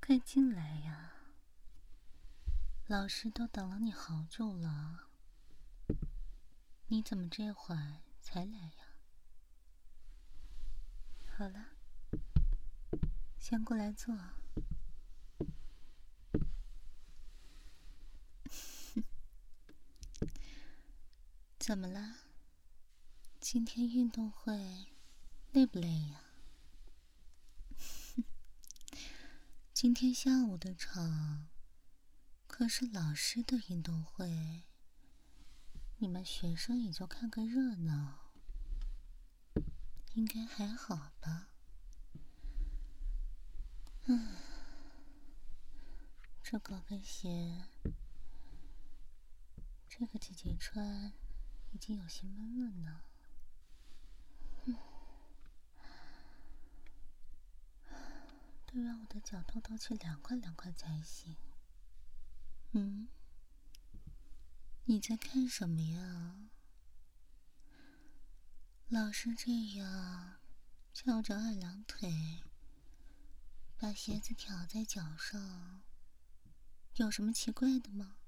快进来呀！老师都等了你好久了，你怎么这会儿才来呀？好了，先过来坐。怎么了？今天运动会累不累呀？今天下午的场可是老师的运动会，你们学生也就看个热闹，应该还好吧？这高跟鞋，这个姐姐穿已经有些闷了呢。得让我的脚透透气，凉快凉快才行。你在看什么呀？老是这样翘着二郎腿，把鞋子挑在脚上，有什么奇怪的吗？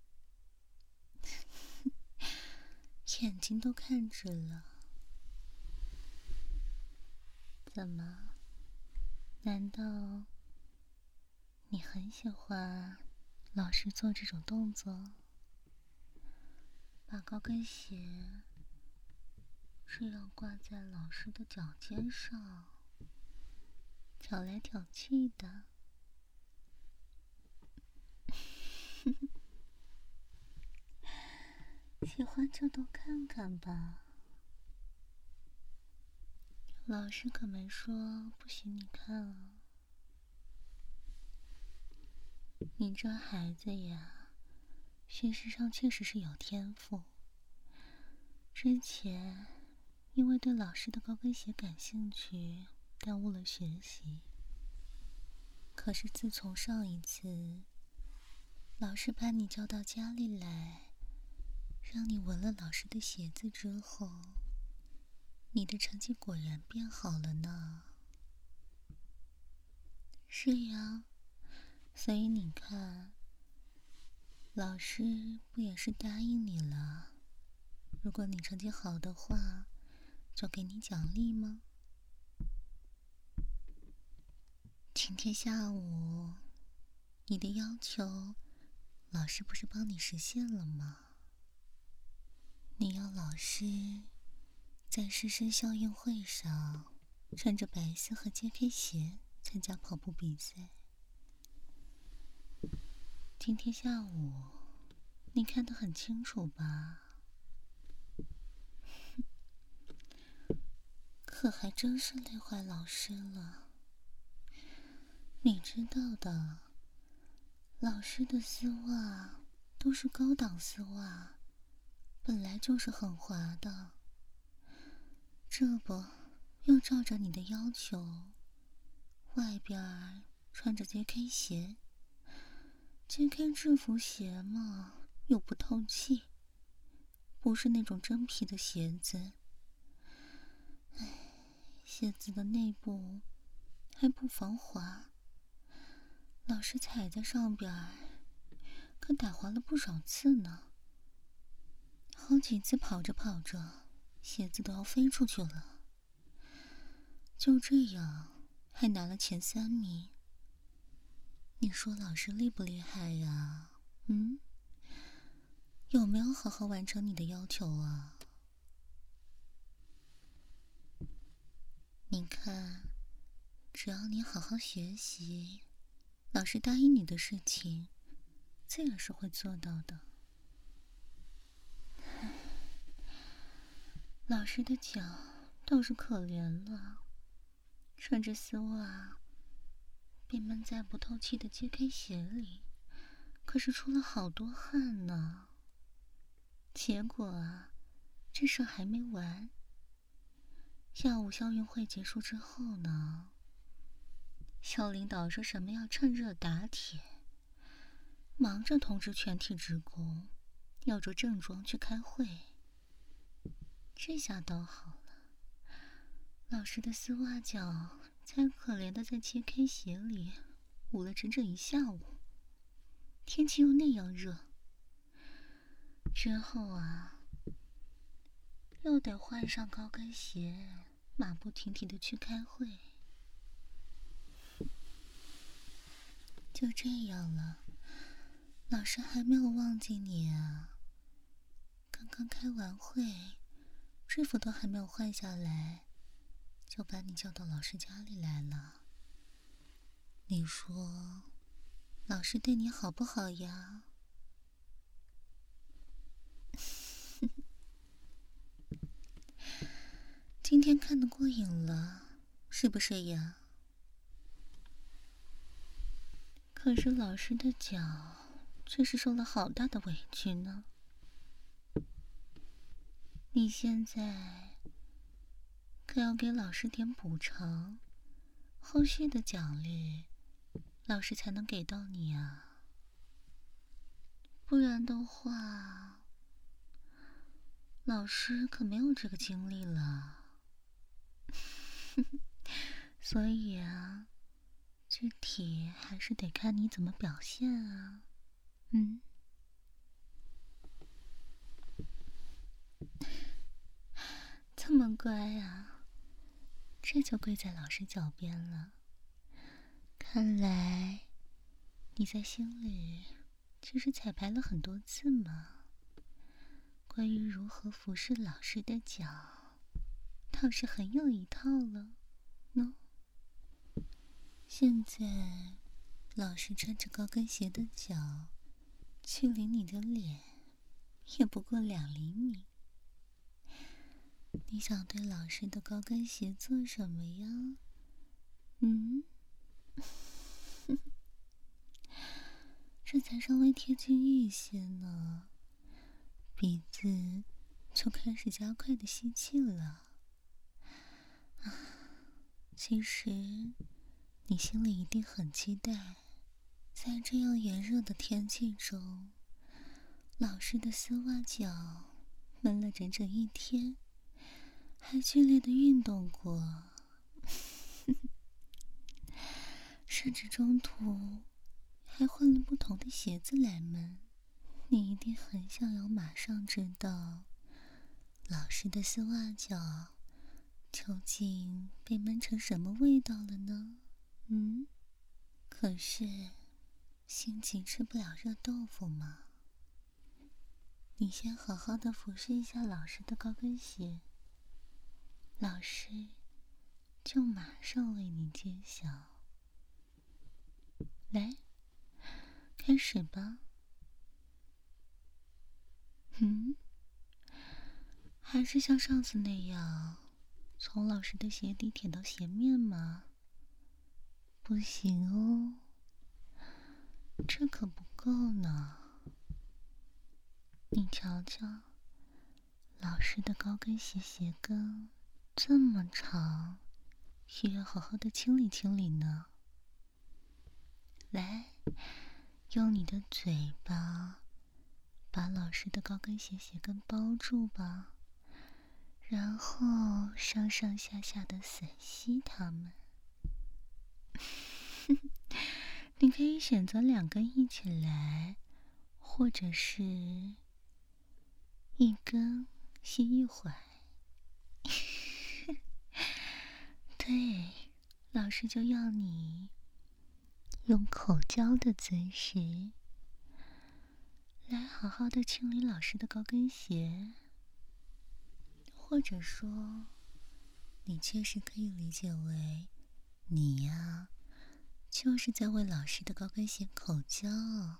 眼睛都看直了。怎么？难道你很喜欢老师做这种动作？把高跟鞋这样挂在老师的脚尖上，挑来挑去的。喜欢就多看看吧。老师可没说不许你看啊。你这孩子呀，学识上确实是有天赋。之前因为对老师的高跟鞋感兴趣，耽误了学习。可是自从上一次老师把你叫到家里来，让你闻了老师的鞋子之后，你的成绩果然变好了呢。是呀，所以你看，老师不也是答应你了，如果你成绩好的话，就给你奖励吗？今天下午你的要求，老师不是帮你实现了吗？你要老师在师生校运会上穿着白色和 JK 鞋参加跑步比赛。今天下午你看得很清楚吧？可还真是累坏老师了。你知道的，老师的丝袜都是高档丝袜，本来就是很滑的。这不，又照着你的要求，外边穿着 JK 鞋。JK 制服鞋嘛，又不透气，不是那种真皮的鞋子。鞋子的内部还不防滑，老师踩在上边可打滑了不少次呢。好几次跑着跑着，鞋子都要飞出去了。就这样，还拿了前3名。你说老师厉不厉害呀？有没有好好完成你的要求啊？你看，只要你好好学习，老师答应你的事情，自然是会做到的。老师的脚倒是可怜了，穿着丝袜，被闷在不透气的 JK 鞋里，可是出了好多汗呢。结果啊，这事还没完。下午校运会结束之后呢，校领导说什么要趁热打铁，忙着通知全体职工要着正装去开会。这下倒好了，老师的丝袜脚才可怜的在 JK 鞋里捂了整整一下午，天气又那样热。之后啊，又得换上高跟鞋，马不停蹄的去开会。就这样了，老师还没有忘记你啊。刚刚开完会，制服都还没有换下来，就把你叫到老师家里来了。你说，老师对你好不好呀？今天看得过瘾了，是不是呀？可是老师的脚却是受了好大的委屈呢。你现在可要给老师点补偿，后续的奖励老师才能给到你啊。不然的话，老师可没有这个精力了。所以啊，具体还是得看你怎么表现啊。这么乖啊，这就跪在老师脚边了。看来你在心里其实彩排了很多次嘛。关于如何服侍老师的脚，倒是很有一套了喏。现在老师穿着高跟鞋的脚距离你的脸也不过2厘米。你想对老师的高跟鞋做什么呀？这才稍微贴近一些呢，鼻子就开始加快的吸气了。其实你心里一定很期待，在这样炎热的天气中，老师的丝袜脚闷了整整1天，还剧烈的运动过，甚至中途还换了不同的鞋子来闷。你一定很想要马上知道老师的丝袜脚究竟被闷成什么味道了呢？可是心急吃不了热豆腐嘛。你先好好的服侍一下老师的高跟鞋，老师就马上为你揭晓。来，开始吧。还是像上次那样，从老师的鞋底舔到鞋面吗？不行哦，这可不够呢。你瞧瞧，老师的高跟鞋鞋跟这么长，需要好好的清理清理呢。来，用你的嘴巴把老师的高跟鞋鞋跟包住吧，然后上上下下的吮吸它们。你可以选择2根一起来，或者是1根吸一会儿。对，老师就要你用口交的姿势来好好的清理老师的高跟鞋，或者说你确实可以理解为你呀，就是在为老师的高跟鞋口交。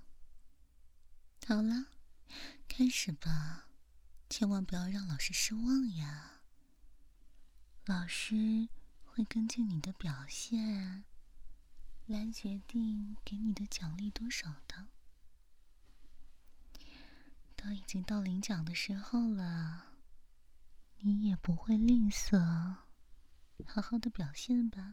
好了，开始吧，千万不要让老师失望呀。老师会根据你的表现来决定给你的奖励多少的。都已经到领奖的时候了，你也不会吝啬，好好的表现吧。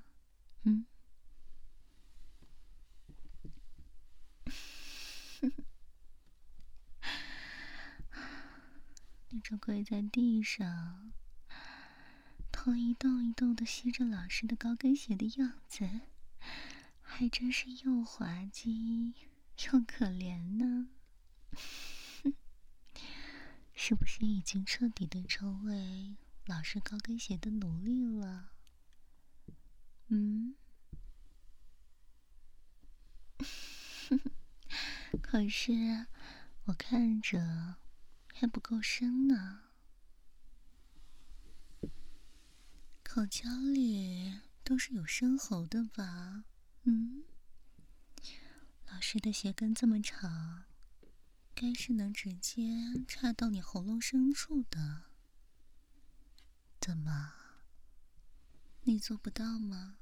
你就跪在地上，头一动一动的吸着老师的高跟鞋的样子， 还真是又滑稽又可怜呢。是不是已经彻底的成为老师高跟鞋的奴隶了？可是我看着还不够深呢。口腔里都是有深喉的吧？老师的鞋跟这么长，该是能直接插到你喉咙深处的。怎么，你做不到吗？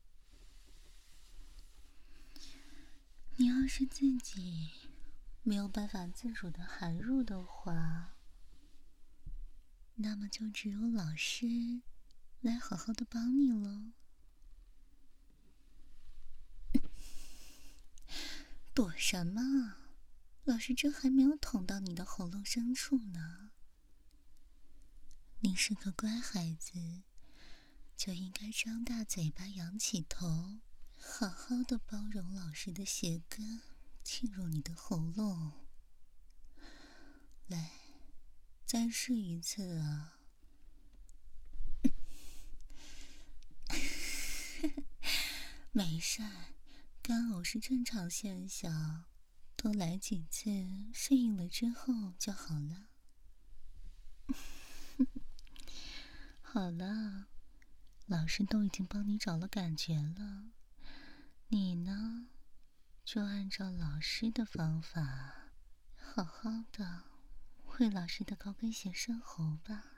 你要是自己没有办法自主的含入的话，那么就只有老师来好好的帮你了。躲什么？老师这还没有捅到你的喉咙深处呢。你是个乖孩子，就应该张大嘴巴，仰起头，好好的包容老师的鞋跟进入你的喉咙。来，再试一次啊！没事，干呕是正常现象，多来几次，适应了之后就好了。好了，老师都已经帮你找了感觉了，你呢，就按照老师的方法，好好的为老师的高跟鞋生喉吧。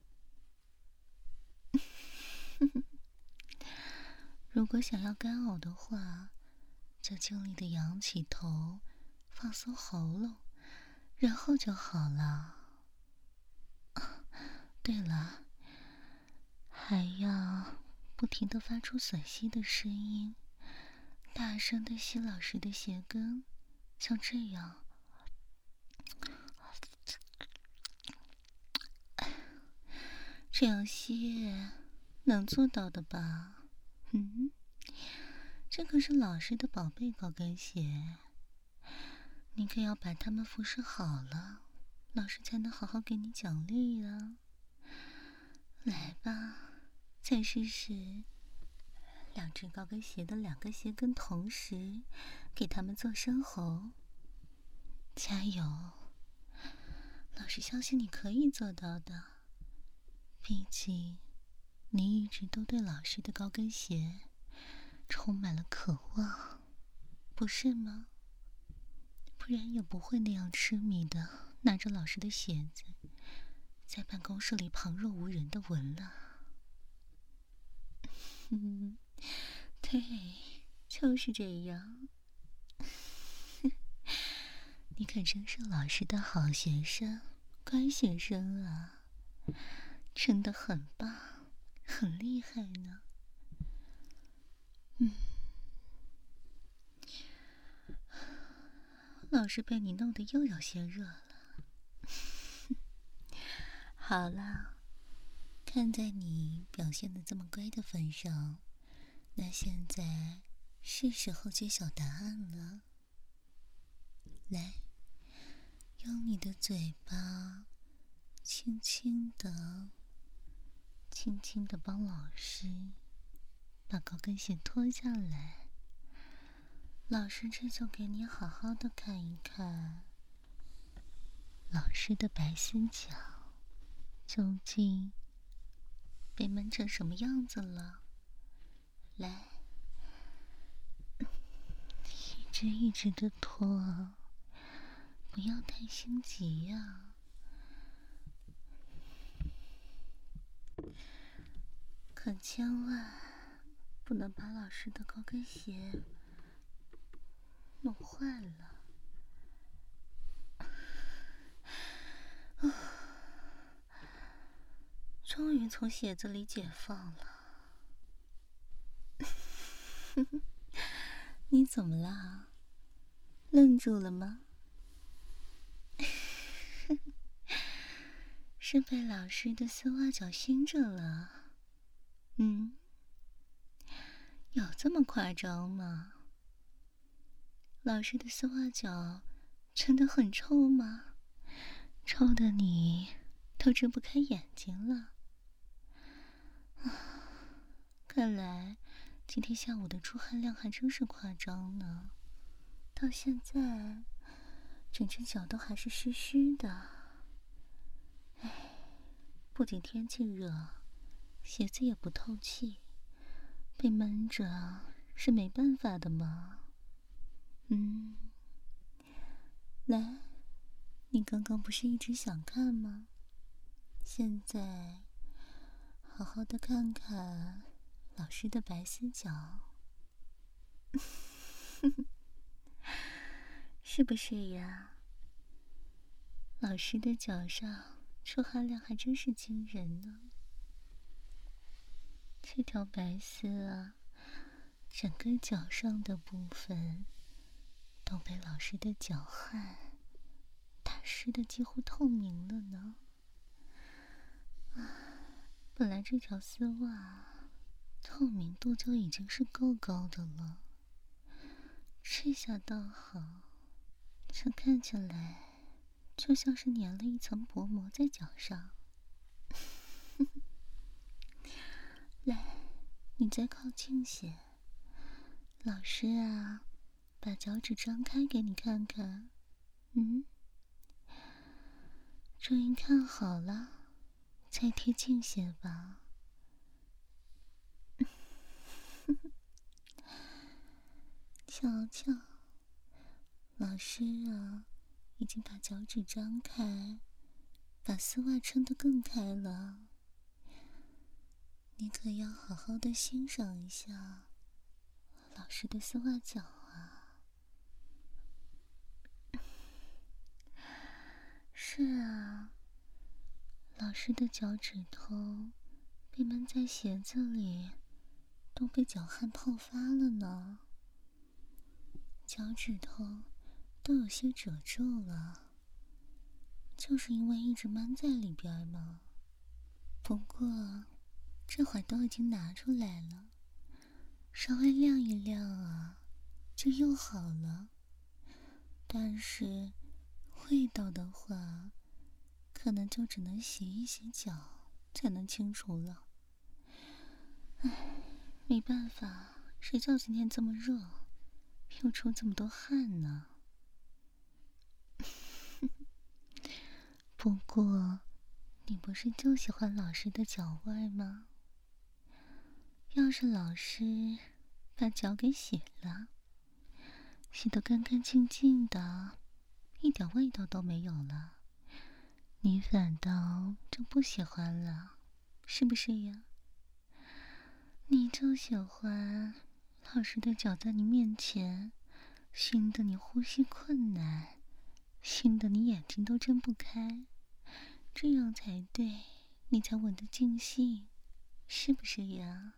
如果想要干呕的话，就尽力的仰起头，放松喉咙，然后就好了。对了，还要不停地发出吮吸的声音，大声地吸老师的鞋跟，像这样。这样吸能做到的吧？这可是老师的宝贝高跟鞋，你可要把它们服侍好了，老师才能好好给你奖励啊。来吧，再试试两只高跟鞋的两个鞋跟同时给它们做生喉。加油，老师相信你可以做到的。毕竟你一直都对老师的高跟鞋充满了渴望，不是吗？不然也不会那样痴迷的拿着老师的鞋子在办公室里旁若无人的闻了。对，就是这样。你可真是老师的好学生，乖学生啊，真的很棒，很厉害呢。老师被你弄得又有些热了。好了，看在你表现得这么乖的份上，那现在是时候揭晓答案了。来，用你的嘴巴轻轻地帮老师把高跟鞋脱下来。老师这就给你好好的看一看，老师的白丝脚究竟被闷成什么样子了。来，一直的脱，不要太心急呀。可千万不能把老师的高跟鞋弄坏了。终于从鞋子里解放了。你怎么啦？愣住了吗？是被老师的丝袜脚熏着了？有这么夸张吗？ 老师的丝袜脚真的很臭吗？臭的你都睁不开眼睛了。看来今天下午的出汗量还真是夸张呢，到现在整只脚都还是湿湿的。不仅天气热，鞋子也不透气，被闷着是没办法的嘛。来，你刚刚不是一直想看吗？现在好好的看看老师的白丝脚，是不是呀？老师的脚上出汗量还真是惊人呢。这条白丝啊，整个脚上的部分都被老师的脚汗打湿的几乎透明了呢。本来这条丝袜透明度就已经是够高的了，这下倒好，这看起来就像是粘了一层薄膜在脚上。来，你再靠近些，老师啊，把脚趾张开给你看看。终于看好了，再贴近些吧。瞧瞧，老师啊，已经把脚趾张开，把丝袜撑得更开了。你可要好好的欣赏一下老师的丝袜脚啊。是啊，老师的脚趾头被闷在鞋子里，都被脚汗泡发了呢。脚趾头都有些褶皱了，就是因为一直闷在里边嘛。不过这会儿都已经拿出来了，稍微晾一晾啊，就又好了。但是味道的话，可能就只能洗一洗脚才能清除了。没办法，谁叫今天这么热，又出这么多汗呢？不过，你不是就喜欢老师的脚味吗？要是老师把脚给洗了，洗得干干净净的，一点味道都没有了，你反倒就不喜欢了，是不是呀？你就喜欢老师的脚在你面前，熏得你呼吸困难，熏得你眼睛都睁不开，这样才对，你才闻得尽兴，是不是呀？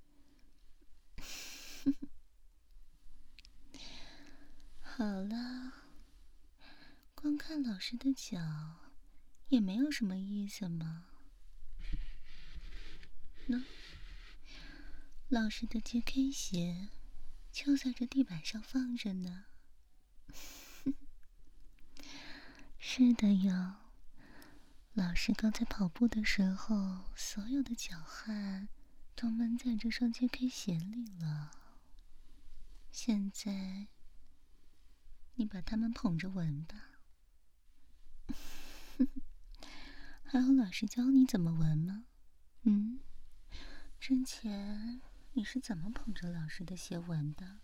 好了，光看老师的脚也没有什么意思嘛。喏，老师的 JK 鞋就在这地板上放着呢。是的哟，老师刚才跑步的时候，所有的脚汗都闷在这双 JK 鞋里了。现在你把它们捧着闻吧。还有老师教你怎么闻吗？之前你是怎么捧着老师的鞋闻的？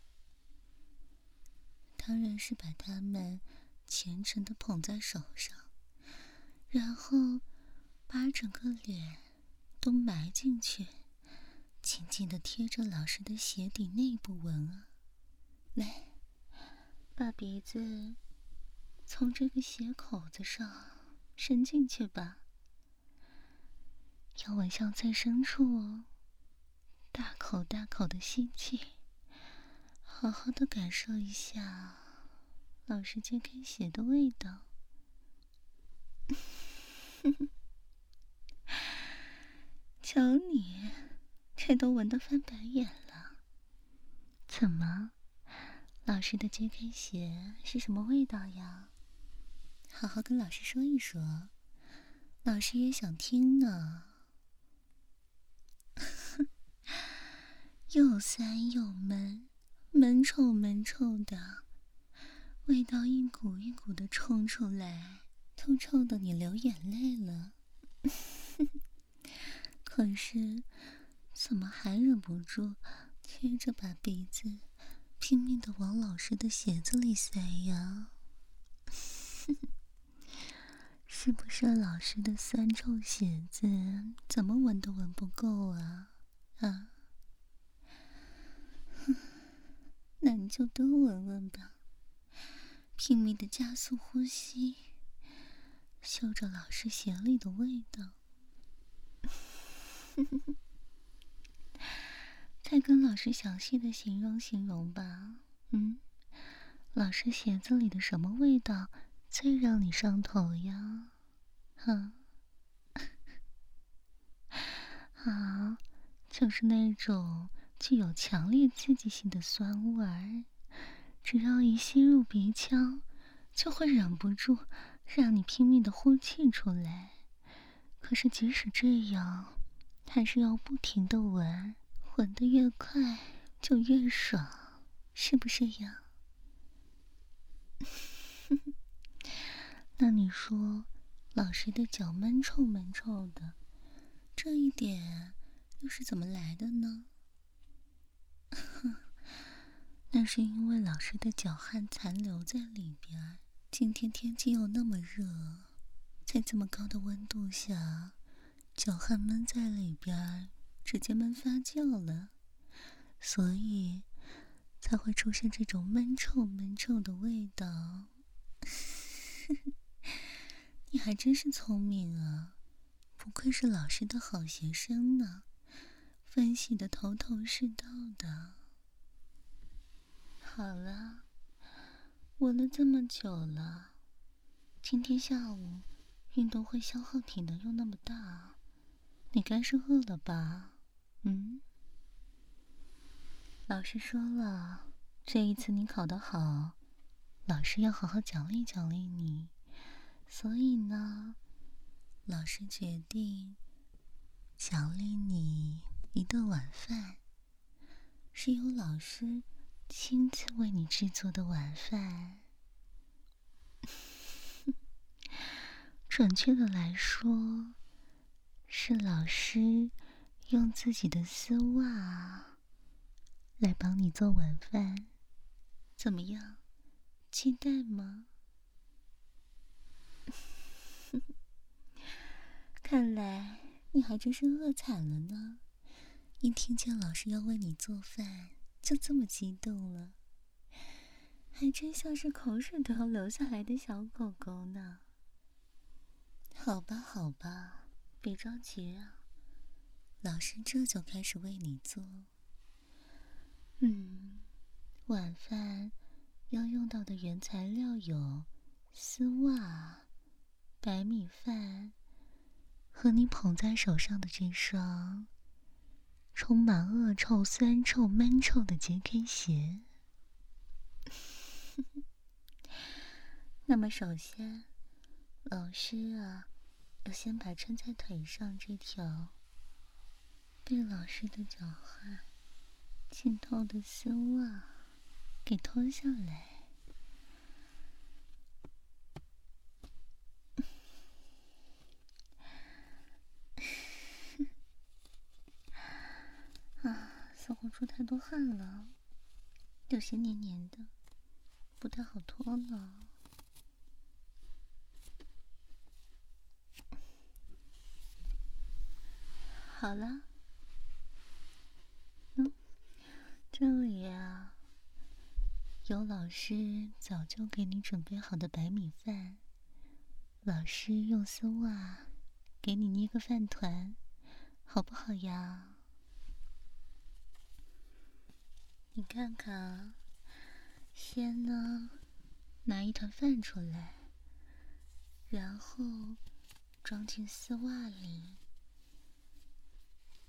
当然是把它们虔诚地捧在手上，然后把整个脸都埋进去，紧紧地贴着老师的鞋底内部闻啊。来，把鼻子从这个鞋口子上伸进去吧，要闻向最深处哦，大口大口的吸气，好好的感受一下老师揭开鞋的味道。瞧你，这都闻得翻白眼了。怎么， 老师的揭开鞋是什么味道呀？好好跟老师说一说，老师也想听呢。又酸又闷，闷臭闷臭的，味道一股一股的冲出来，都臭得你流眼泪了。可是，怎么还忍不住接着把鼻子拼命地往老师的鞋子里塞呀？是不是老师的酸臭鞋子怎么闻都闻不够啊？啊？那你就多闻闻吧，拼命地加速呼吸，嗅着老师鞋里的味道。再跟老师详细的形容形容吧。老师鞋子里的什么味道最让你上头呀？好，就是那种具有强烈刺激性的酸味儿，只要一吸入鼻腔，就会忍不住让你拼命的呼气出来。可是即使这样，还是要不停的闻，闻得越快就越爽，是不是呀？那你说，老师的脚闷臭闷臭的，这一点又是怎么来的呢？那是因为老师的脚汗残留在里边，今天天气又那么热，在这么高的温度下，脚汗闷在里边，直接闷发酵了，所以才会出现这种闷臭闷臭的味道。你还真是聪明啊，不愧是老师的好学生呢，分析的头头是道的。好了，闻了这么久了，今天下午运动会消耗体能又那么大，你该是饿了吧？老师说了，这一次你考得好，老师要好好奖励奖励你。所以呢，老师决定奖励你一顿晚饭，是由老师亲自为你制作的晚饭。准确的来说，是老师用自己的丝袜来帮你做晚饭，怎么样？期待吗？看来你还真是饿惨了呢，一听见老师要为你做饭，就这么激动了，还真像是口水都要流下来的小狗狗呢。好吧，好吧，别着急啊，老师这就开始为你做。晚饭要用到的原材料有丝袜、白米饭和你捧在手上的这双充满恶臭、酸臭、闷臭的洁 K 鞋。那么首先，老师要先把穿在腿上这条被老师的脚汗浸透的丝袜给脱下来。似乎出太多汗了，有些黏黏的，不太好脱呢。好了，这里有老师早就给你准备好的白米饭，老师用丝袜给你捏个饭团，好不好呀？你看看先呢，拿一团饭出来，然后装进丝袜里，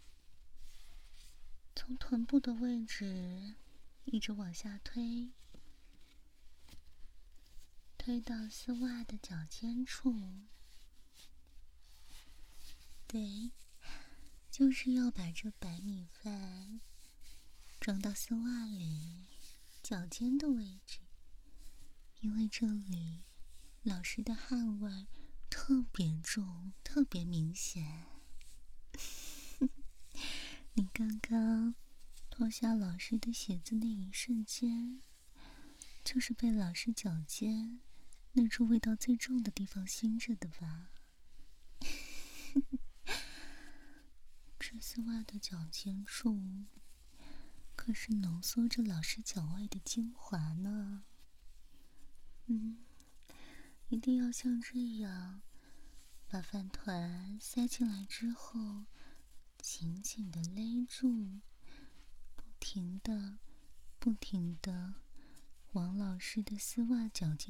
从臀部的位置一直往下推， 推到丝袜的脚尖处。对，就是要把这白米饭装到丝袜里脚尖的位置，因为这里老师的汗味特别重，特别明显。你刚刚脱下老师的鞋子那一瞬间，就是被老师脚尖那处味道最重的地方熏着的吧？这丝袜的脚尖处可是浓缩着老师脚外的精华呢。一定要像这样，把饭团塞进来之后，紧紧地勒住，不停地往老师的丝袜脚尖